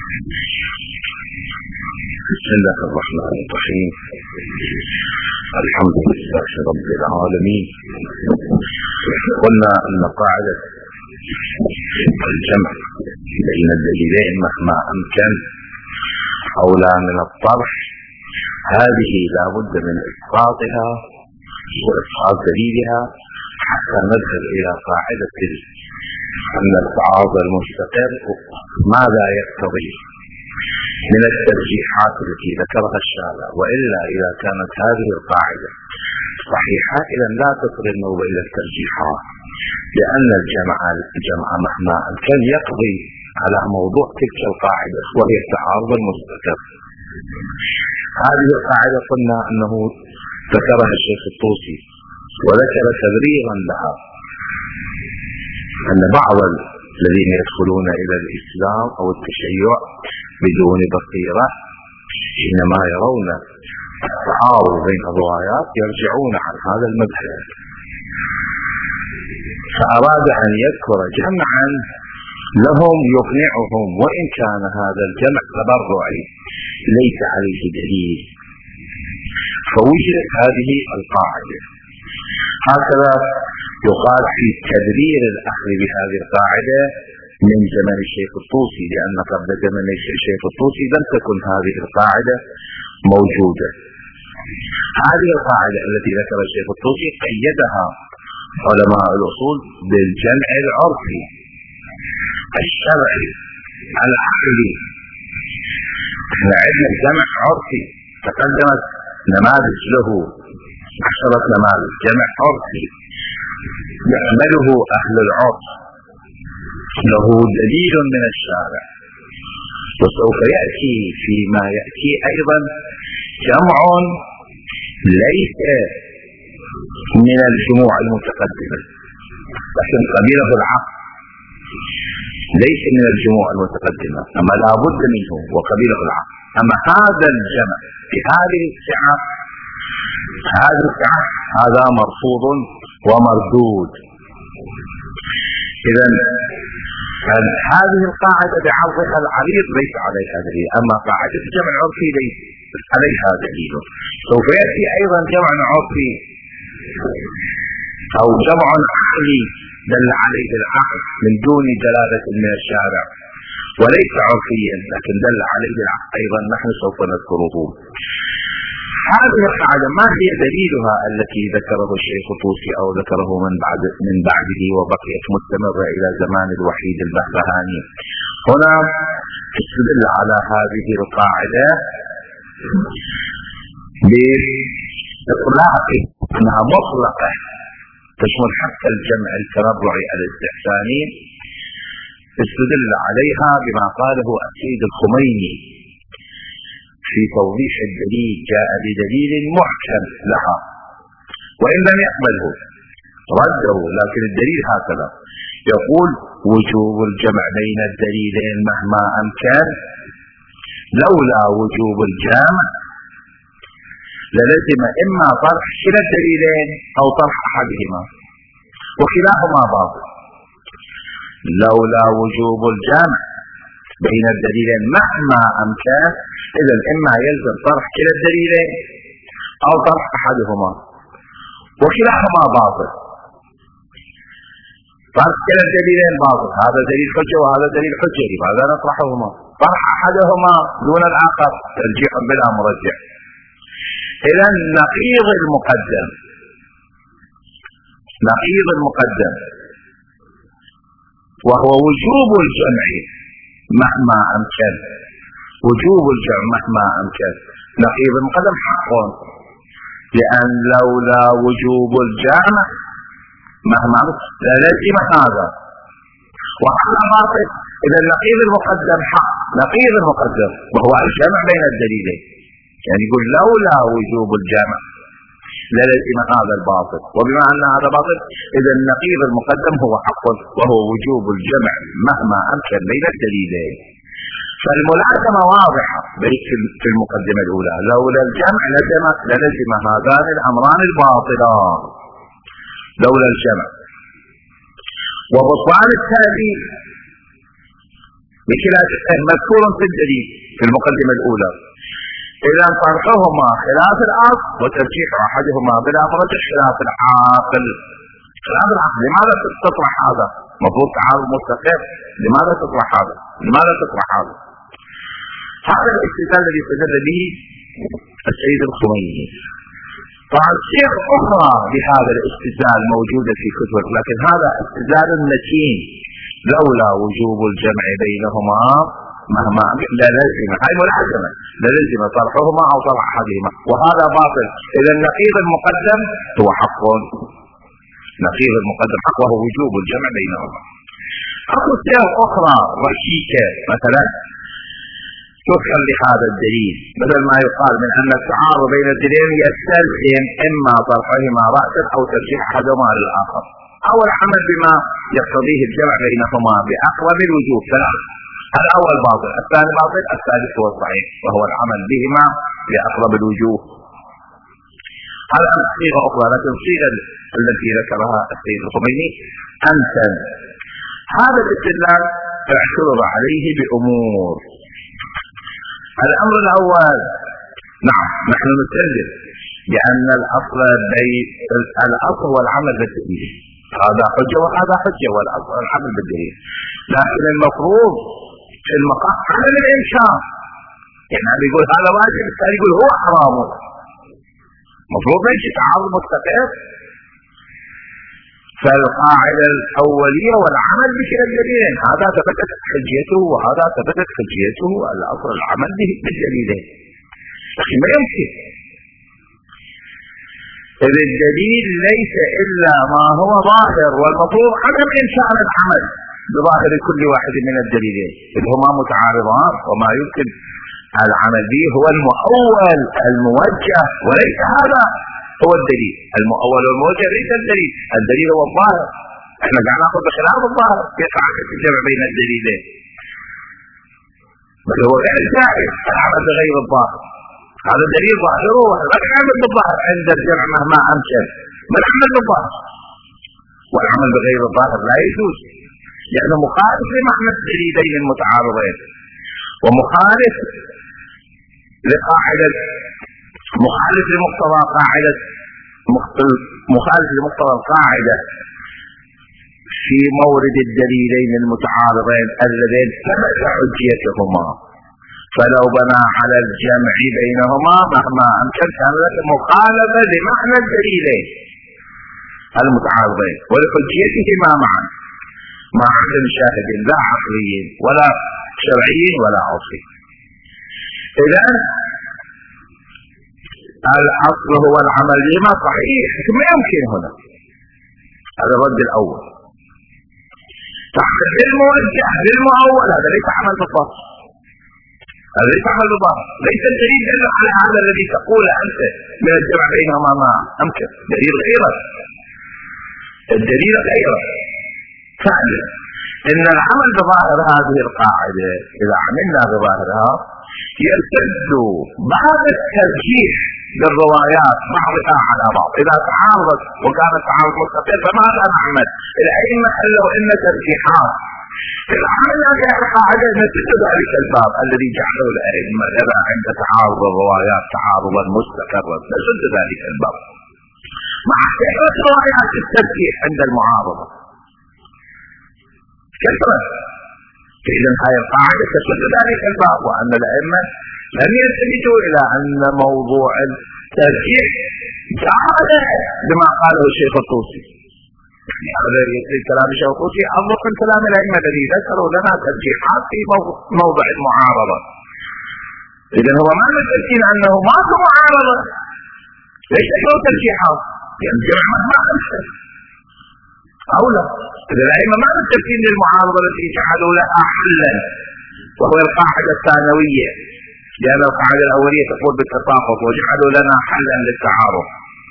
بسم الله الرحمن الرحيم. الحمد لله رب العالمين. قلنا أن قاعدة الجمع بين الدليلين مهما أمكن أولى من الطرح، هذه لا بد من إسقاطها وإسقاط دليلها حتى نذهب إلى قاعدة أن التعارض المستقر ماذا يقتضي من الترجيحات التي ذكرها الشارع، وإلا إذا كانت هذه القاعدة صحيحة إذا لا تصل النوبة إلى الترجيحات، لأن الجمع مهما أمكن يقضي على موضوع تلك القاعدة وهي التعارض المستقر. هذه القاعدة قلنا أنه ذكرها الشيخ الطوسي وذكر تبريرا لها، أن بعض الذين يدخلون إلى الإسلام أو التشيع بدون بصيرة حينما يرون التعارض بين الروايات يرجعون عن هذا المذهب، فأراد أن يذكر جمعا لهم يقنعهم وإن كان هذا الجمع تبرعي ليس عليه دليل، فوجدت هذه القاعدة. هكذا يقال في تبرير الأخذ بهذه القاعدة من زمن الشيخ الطوسي، لأن قبل زمن الشيخ الطوسي لم تكن هذه القاعدة موجودة. هذه القاعدة التي ذكر الشيخ الطوسي قيدها علماء الأصول بالجمع العرفي الشرعي العقلي. احنا عندنا جمع عرفي تقدمت نماذج له 10 نماذج جمع عرفي يعمله أهل العرف له دليل من الشارع، وسوف يأتي فيما يأتي أيضا جمع ليس من الجموع المتقدمة لكن قبيله العقل، ليس من الجموع المتقدمة أما لا بد منه وقبيله العقل. أما هذا الجمع بهذه السعة هذا مرفوض ومردود. إذن هذه القاعدة بعرضها العريض ليس عليها دليل، أما قاعدة الجمع العرفي ليس عليها دليل. سوف يأتي أيضا جمع عرفي أو جمع عقلي دل عليه العقل من دون دلالة من الشارع وليس عرفيا لكن دل عليه العقل أيضا نحن سوف نذكره. هذه القاعدة ما هي دليلها التي ذكره الشيخ الطوسي أو ذكره من بعده وبقيت مستمرة إلى زمان الوحيد البهبهاني؟ هنا تدل على هذه القاعدة بإطلاق أنها مطلقة تشمل حتى الجمع التنبعي الاستحساني، استدل عليها بما قاله السيد الخميني في توضيح الدليل، جاء بدليل محكم لها وإن لم يقبله رده، لكن الدليل هكذا يقول: وجوب الجمع بين الدليلين مهما أمكن، لولا وجوب الجمع للزم إما طرح كلا الدليلين أو طرح أحدهما وكلاهما باطل. لولا وجوب الجمع بين الدليلين مهما أمكن إذا إما يلزم طرح كلا الدليلين أو طرح أحدهما وكلاهما باطل. طرح كلا الدليلين باطل، هذا دليل حجة وهذا دليل حجة، لماذا نطرحهما؟ طرح أحدهما دون الآخر ترجيح بلا مرجح. إذا نقيض المقدم وهو وجوب الجمع مهما أمكن، وجوب الجمع مهما أمكن نقيض المقدم حق، لأن لولا وجوب الجمع مهما للزم هذا وهذا باطل. إذا نقيض المقدم حق، نقيض المقدم وهو الجمع بين الدليلين، يعني يقول لولا وجوب الجمع للزم هذا الباطل، وبما أن هذا باطل إذا النقيض المقدم هو حق وهو وجوب الجمع مهما أمكن بين الدليلين. فالملازمة واضحة في المقدمة الأولى، لولا الجمع للزم هذان الأمران الباطلان لولا الجمع. وبطلان التأليف مذكور في الدليل في المقدمة الأولى. إذا طرحهما خلاف الأصل وترجيح أحدهما بلا مرجح خلاف العاقل. خلاف العقل. لماذا تطرح هذا؟ مفروض تعارض مستقر. لماذا تطرح هذا؟ لماذا تطرح هذا؟ هذا الاستدلال الذي استدل به السيد الخميني. طبعا صيغ أخرى لهذا الاستدلال موجودة في كتب، لكن هذا استدلال متين. لولا وجوب الجمع بينهما مهما لا لازم، هاي ملازمة، لا لازم طرحهما أو طرح أحدهما، وهذا باطل. إذا النقيض المقدم هو حق، نقيض المقدم حق وهو وجوب الجمع بينهما. أو صيغ أخرى رشيكة مثلا تدخل لهذا الدليل، مثل ما يقال من أن التعارض بين الدليلين يستلزم إما طرحهما رأسا أو ترجيح أحدهما على الآخر، أو العمل بما يقتضيه الجمع بينهما بأقرب الوجوه. ثلاث: الأول باطل، الثاني باطل، الثالث هو الصحيح وهو العمل بهما بأقرب الوجوه. هذا صيغة أخرى، لكن الصيغة التي ذكرها السيد الخميني أمثل. هذا الاستدلال اعترض عليه بأمور. الأمر الأول: نعم نحن نستدل بأن الأصل والعمل بالدليل، هذا حجة وهذا حجة، والأصل والعمل بالدليل، لكن المفروض في المقام عدم الإنشاء. يعني يقول هذا واجب، الثاني يقول هو حرام، مفروض يجي تعارض مستقر. فالقاعدة الأولية والعمل بكلا الدليلين، هذا ثبتت حجيته وهذا ثبتت حجيته، الأصل العمل به بالدليلين. لكن ما يمكن، إذ الدليل ليس إلا ما هو ظاهر، والمفروض عدم إنشاء العمل بظاهر كل واحد من الدليلين، إذ هما متعارضان، وما يمكن العمل به هو المؤول الموجه، وليس هذا هو الدليل. المؤول والموجه ليس الدليل، الدليل هو الظاهر. احنا قاعد ناخذ بخلاف الظاهر، يقع الجمع بين الدليلين، بل هو غير جائز العمل بغير الظاهر. هذا دليل ظاهره، لا تعمل بالظاهر عند الجمع مهما امكن، بل عمل بالظاهر، والعمل بغير الظاهر لا يجوز، لانه مخالف لمعنى الدليلين المتعارضين، ومخالف لقاعدة، مخالف لمقتضى قاعدة، مخالف لمقتضى القاعدة في مورد الدليلين المتعارضين اللذين ثبت حجيتهما. فلو بنى على الجمع بينهما مهما أمكن كان ذلك مخالفة لمعنى الدليلين المتعارضين ولحجيتهما معا، مع عدم شاهد لا عقلي ولا شرعي ولا عرفي. إذا الأصل هو العمل بما صحيح، ما يمكن هنا. هذا الرد الأول. تعمل بالموجه بالمؤول، هذا ليس عمل بالظاهر، هذا ليس عمل بالظاهر، ليس الدليل إلا على هذا الذي تقول أنت من الجمع بينهما ما أمكن، دليل غيره، الدليل غيره. ثانيا: إن العمل بظاهر هذه القاعدة إذا عملنا بظاهرها يرتد بعد الترجيح للروايات بعضها على بعض. إذا تعارضت وكان التعارض مستقر فماذا نعمل؟ الأئمة قالوا إن ترجيحات العمل هذه القاعدة نسد ذلك الباب الذي جعله الأئمة إذا عند تعارض الروايات تعارضا مستقرا، نسد ذلك الباب مع كثرة روايات الترجيح عند المعارضة كثرة. إذا هذه القاعدة تسد ذلك الباب، وأن الأئمة لم يلتفتوا إلى أن موضوع الترجيح تعارض لما قاله الشيخ الطوسي. هذا يصير كلام الشيخ الطوسي أضف من كلام الأئمة الذي ذكروا لنا ترجيحات في موضع المعارضة. إذا هو ما متأكد أنه ما هو معارضة، ليس له ترجيحات، يعني الجمع ما أمثل أو لا. إذا الأئمة ما متأكدين للمعارضة التي جعلوا لها حلا، وهو القاعدة الثانوية، لأن القاعدة الأولية تقول بالتطابق وجعلوا لنا حلا للتعارض.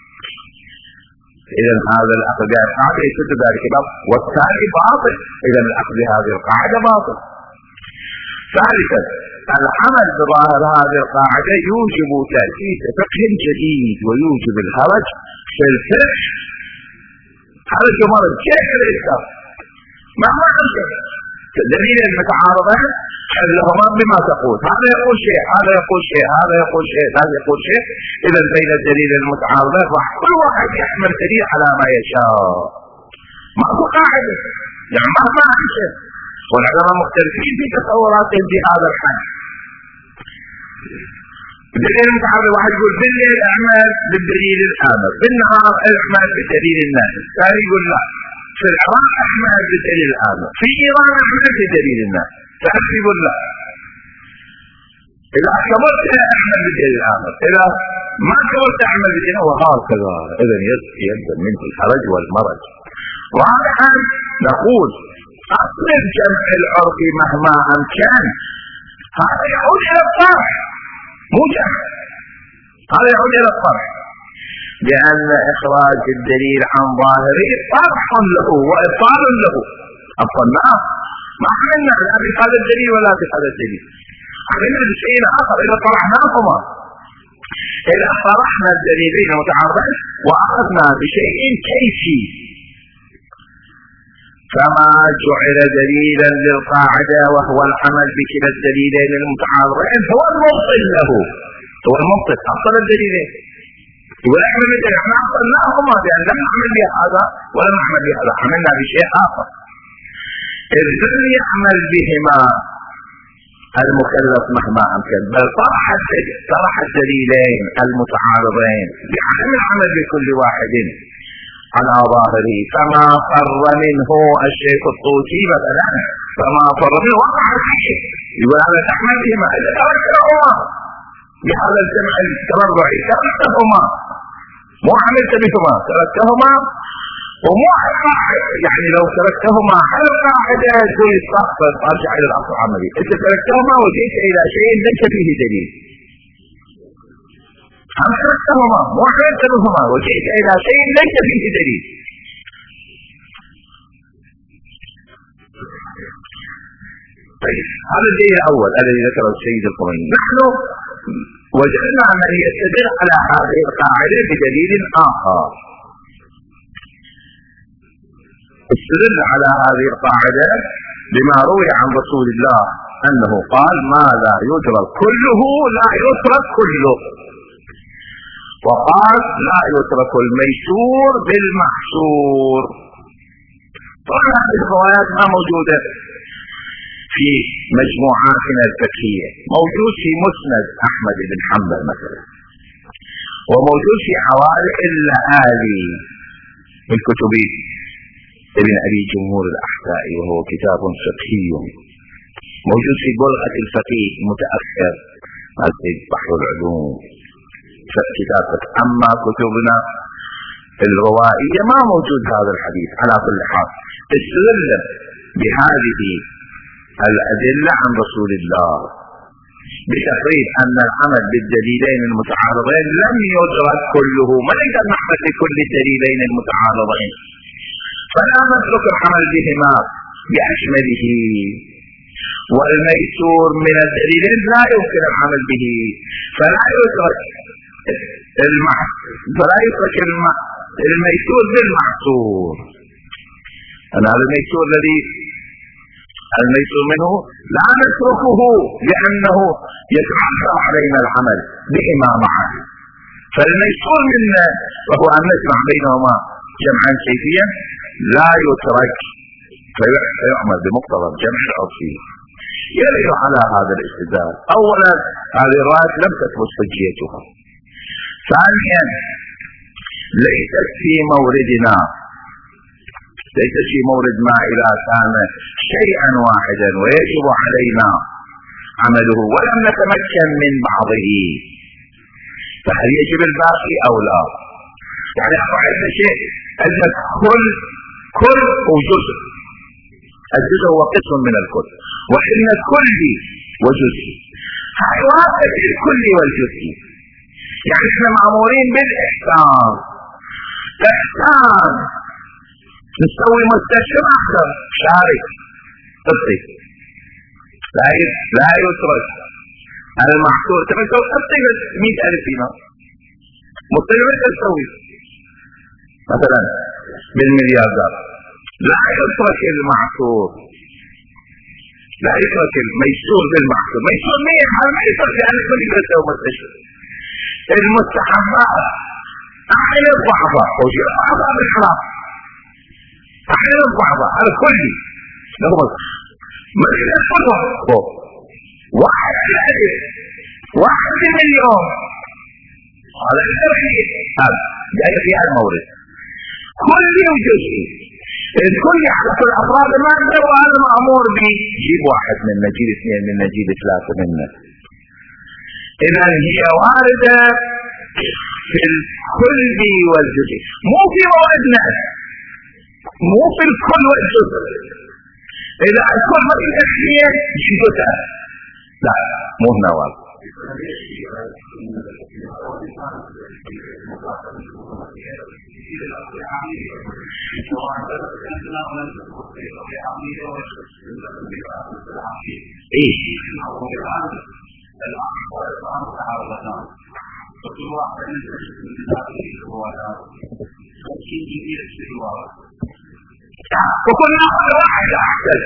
إذا هذا الأخذ بهذه القاعدة يسد ذلك الباب، والثاني باطل. إذا الأخذ بهذه القاعدة باطل. ثالثا: العمل بظاهر هذه القاعدة يوجب تأسيس فقه جديد ويوجب الهرج في الفقه. هرج ومرج كيف الإسلام مهما أمكن، دليل المتعارضين حلهما بما تقول، هذا يقول شيء هذا يقول شيء هذا يقول شيء هذا يقول شيء. إذا بين الدليل المتعارضين راح كل واحد يحمل دليل على ما يشاء، ماكو قاعدة يعني مهما أنشأ، والعلماء مختلفين في تصوراتهم في هذا الحد. الدليل المتعارض واحد يقول بالليل اعمل بالدليل الآمر، بالنهار اعمل بالدليل الناهي، الثاني يقول لا في العراق اعمل بالدليل الآمر، في إيران اعمل بالدليل الناهي، ثالث يقول لا إذا كبرت اعمل بالدليل الآمر، إذا ما كبرت اعمل بالدليل وهكذا. إذا يبدأ منه الحرج والمرج. رابعا نقول أصل الجمع العرفي مهما أمكن هذا يعود إلى الطرح مو جمع، هذا يعود إلى الطرح، لأن إخراج الدليل عن ظاهره طرح له وإبطال له. أبطلناه ما عملنا لا بهذا الدليل ولا بهذا الدليل، عملنا بشيء آخر. إذا طرحناهما، إذا طرحنا الدليلين متعارضين وأخذنا بشيء كيفي، فما جعل دليلا للقاعدة وهو العمل بكلا الدليلين المتعارضين هو المبطل له، هو المبطل. أبطل الدليلين يقول اعمل بالدليل، احنا أبطلناهما لأن لم نعمل بهذا ولم نعمل بهذا، عملنا بشيء آخر. إذ لم يعمل بهما المكلف مهما أمكن، بل طرح الدليلين المتعارضين بعدم العمل بكل واحد على ظاهره. فما فر منه الشيخ الطوسي مثلا، فما فر منه وقع فيه، يقول هذا تعمل بهما إذا تركتهما بهذا الجمع التبرعي، تركتهما مو عملت بهما، تركتهما ومو يعني لو تركتهما على القاعدة تقول استغفر ارجع الى الاصل العملي، انت تركتهما وجئت الى شيء ليس فيه دليل. أنا تركتهما وعملت بهما وجئت إلى شيء ليس فيه دليل. طيب هذا الدليل الأول الذي ذكره السيد الخميني. نحن وجدنا من يستدل على هذه القاعدة بدليل آخر. استدل على هذه القاعدة بما روي عن رسول الله أنه قال ما لا يدرك كله لا يترك كله، وقال لا يترك الميسور بالمحسور. طبعا هذه الروايات ما موجودة في مجموعاتنا الفقهية، موجود في مسند أحمد بن حنبل مثلا، وموجود في حوالي اللآلي من كتب ابن أبي جمهور الأحسائي وهو كتاب فقهي، موجود في بلغة الفقيه المتأخر السيد بحر العلوم كتابك. أما كتبنا الروائية ما موجود هذا الحديث. على كل حال استدل بهذه الأدلة عن رسول الله بتقرير أن العمل بالدليلين المتعارضين لم يدرك كله، ما نقدر نعمل بكل الدليلين المتعارضين، فلا نترك العمل بهما بأشمله. والميسور من الدليلين لا يمكن العمل به، فلا يترك الميسور بالمعسور. أنا الميسور الذي الميسور منه لا نتركه لأنه يتعثر علينا العمل بهما معا، فالميسور منا وهو أن نجمع بينهما جمعا كيفيا لا يترك، فيعمل بمقتضى الجمع العرفي. يرجع على هذا الاستدلال. أولا هذه الروايات لم تثبت حجيتها. ثانيا ليست في موردنا، ليست في مورد ما إذا كان شيئا واحدا ويجب علينا عمله ولم نتمكن من بعضه فهل يجب الباقي أو لا؟ يعني عندنا شيء عندك كل وجزء، الجزء هو قسم من الكل، وإن الكل وجزء هاي واحد الكل والجزء. يعني احنا مأمورين بالإحسان، إحسان نسوي مستشفى أكثر شارك قصي لا يترك المحصول. تفكر قصي 100,000 دينار مطلبة تسوي مثلا بالملياردات، لا يترك المحصول لا يترك الميسور بالمعصوم. ميسور مين؟ هذا ما يترك لأن كل يسوي مستشفى. المستحبات أحيانا الضعفاء وجه أعضاء بالحرام أحيانا الضعفاء هذا كلي نقول مثل الفضل واحد الأجل واحد مليون هذا الترحيل هذا جاي في المورد كلي وجزئي الكل يحدث الأفراد ما يقدر وهذا مأمور به جيب واحد منا جيب اثنين منا جيب ثلاثة منا. إذا هي واردة في الكل والجزء مو في موردنا مو في الكل والجزء. إذا الكل ما في الأخير جزء لا مو هنا واضح. وكنا واحدة أحسن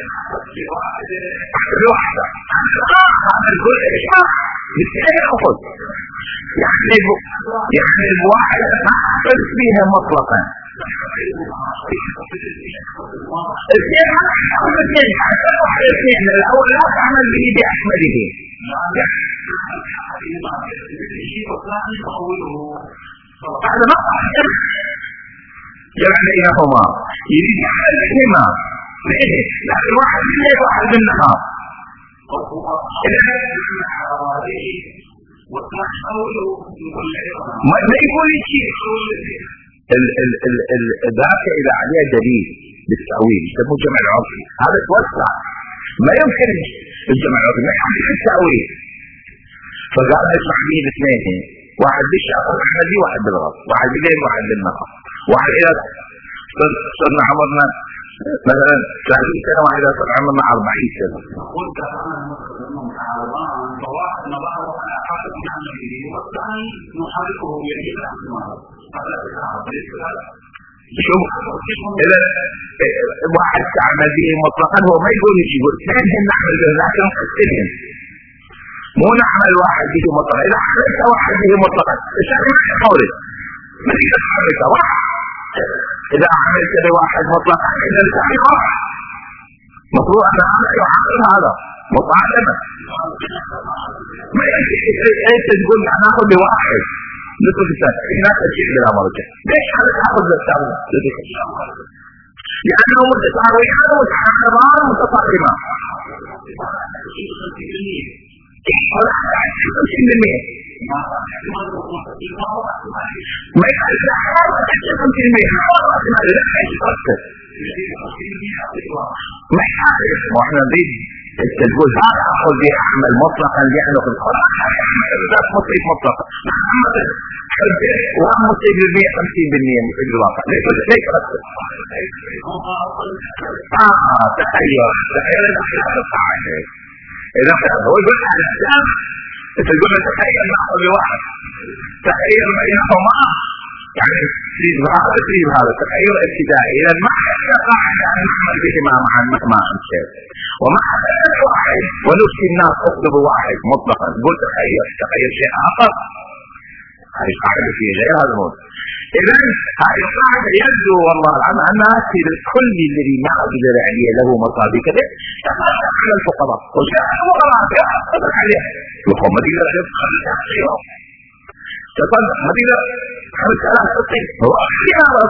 واحدة هذا الكل إشمع بالتالي أخذ يعني الواحد أحسن فيها مطلقا الاثنين الأول لا تعمل به بأحمده هذا ما أحسن جمع بينهما يريد يعمل بهما لكن واحد من الليل واحد من النهار ما يقول شيء ذاك إذا عليه دليل بالتأويل يسموه جمع العرفي هذا توسع ما يمكن الجمع العرفي ما يحمل التأويل فقال اسمح به الاثنين واحد بالشعب الأحمدي واحد بالغرب واحد بالليل واحد بالنهار واحد إذا صرنا عمرنا مثلا 30 سنة واحد إذا صرنا عمرنا 40 سنة قلت أنا متعارضان فواحد نضعه على حالة عمله والثاني نحركه يجب الأحمر شوف إذا واحد تعمل به مطلقا هو ما يقول يقول اثنين نعمل به لكن نقسمهم مو نعمل واحد به مطلقا إذا حركت واحد به مطلقا الشيء ما يحاول ما يقدر حركة واحد إذا عملت بواحد مطلقا إذا الثاني واحد مفروض أن هذا يحقق هذا مطالبة ما أنت تقول نأخذ بواحد نترك الثاني هناك شيء بلا مرجع ليش هذا تأخذ بالثاني لأنه متساويان متحققان متطابقان ما يحتاج ما يحتاج واحنا نريد تقول هذا اخذ به احمل مطلقا لانه في القران لا مصيب مطلقا محمد وهم مصيب ب 50% في الواقع ليش تخيل اذا هو يقول الاسلام تقول تخيل ناخذ بواحد تخيل بينهما يعني في هذا تخيل ابتدائي اذا ما يقع ان نعمل بهما مع الشيء وما حدث واحد ونفسي الناس اطلب واحد مطلقا قل تخيل شيء اخر هذه قاعده في غير هذا الموضوع. اذا هذه القاعده يبدو والله العظيم انها في الكل الذي ما قدر عليه له مصابيح كذا تخلف على الفقراء وجاء الفقراء تخلف عليه يقوم مدينه تخلف تطلع مدينه خمس آلاف تطلع هو هذا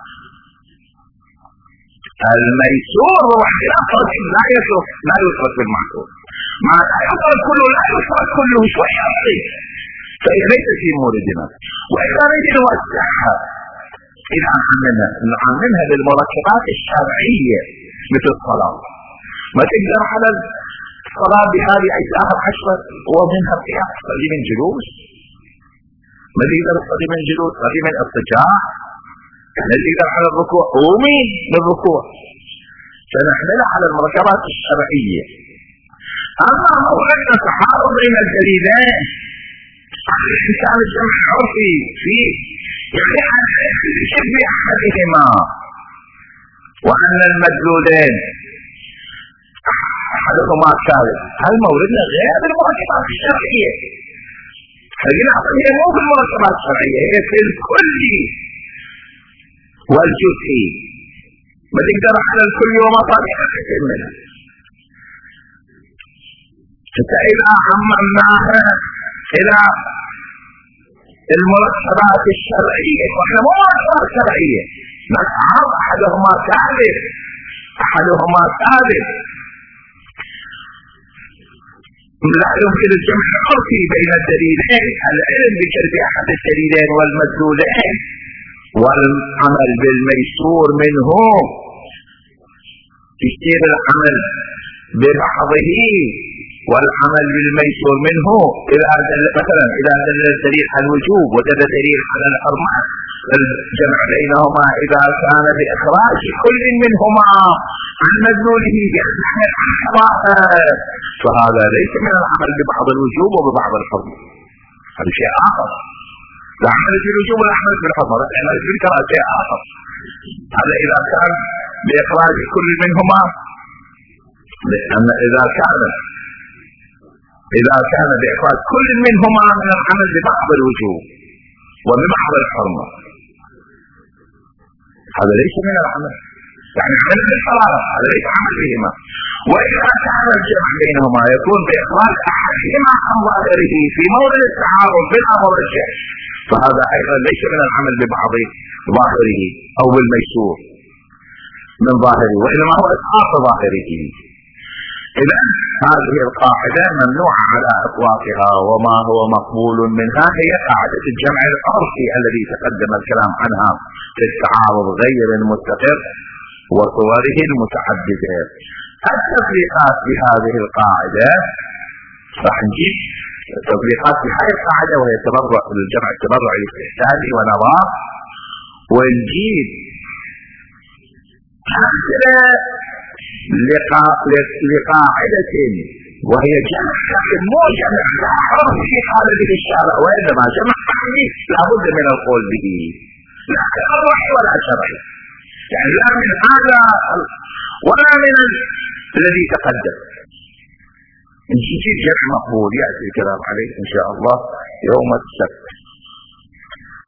الميسور هو خلاف لا يترك بالمعصور ما يحصل كله لا يحصل كله شويه فإذا ليس في موردنا وإذا نريد نوسعها إذا نعملها بالمركبات الشرعية مثل الصلاة ما تقدر على الصلاة بهذه أجزاء 10 ومنها القيام تصلي من جلوس ما تقدر تصلي من جلوس تصلي من اضطجاع يعني تقدر على الركوع قومي للركوع فنحملها على المركبات الشرعية. أما موردنا تحارب بين الدليلين الإنسان الجمع عرفي فيه يعني يشبه أحدهما وأن المدلولين أحدهما كاذب. هل موردنا غير المركبات الشرعية؟ خلينا هي مو في المركبات الشرعية، هي في الكل والجزء. ما تقدر على الكل وما طبيعة كثير منها. فإذا عممناها إلى المركبات الشرعية، وإحنا مو مركبات شرعية، نعم أحدهما كاذب، أحدهما كاذب. لا يمكن الجمع العرفي بين الدليلين، العلم بكلب أحد الدليلين والمدلولين والعمل بالميسور منه. يصير العمل ببعضه والعمل بالميسور منه. مثلا إذا دل الدليل على الوجوب ودل الدليل على الحرمة، الجمع بينهما إذا كان بإخراج كل منهما عن مدلوله بإخراج الحرمة، فهذا ليس من العمل ببعض الوجوب وببعض الحرمة، هذا شيء آخر. لا عمل بالوجوب ولا عمل بالحرمة، لا عمل بالكراهة شيء آخر. هذا إذا كان بإخراج كل منهما، لأن إذا كان بإخراج كل منهما من العمل ببعض الوجوب وببعض الحرمة، هذا ليس من العمل، يعني عمل بالحرارة، هذا ليس عمل بهما. وإذا كان الجمع بينهما يكون بإخراج أحدهما عن ظاهره في موضع التعارض بالأمر والشيء، فهذا أيضا ليس من العمل ببعض ظاهره أو بالميسور من ظاهره، وإنما هو إسقاط ظاهره. إذا هذه القاعدة ممنوعة على إطلاقها، وما هو مقبول منها هي قاعدة الجمع العرفي الذي تقدم الكلام عنها في التعارض غير المستقر وصوره المتعددة. التطبيقات بهذه القاعدة راح نجيب تطبيقات بهذه القاعدة، وهي تبرع الجمع التبرعي الاستحساني ونظام، ونجيب أمثلة لقاعدة وهي جمع، لكن مو جمع عرفي قال به الشارع، وإنما جمع عرفي لابد من القول به، لا تبرعي ولا شرعي، يعني لا من هذا ولا من الذي تقدم. نجيب جمع مقبول يأتي الكلام عليه إن شاء الله يوم السبت.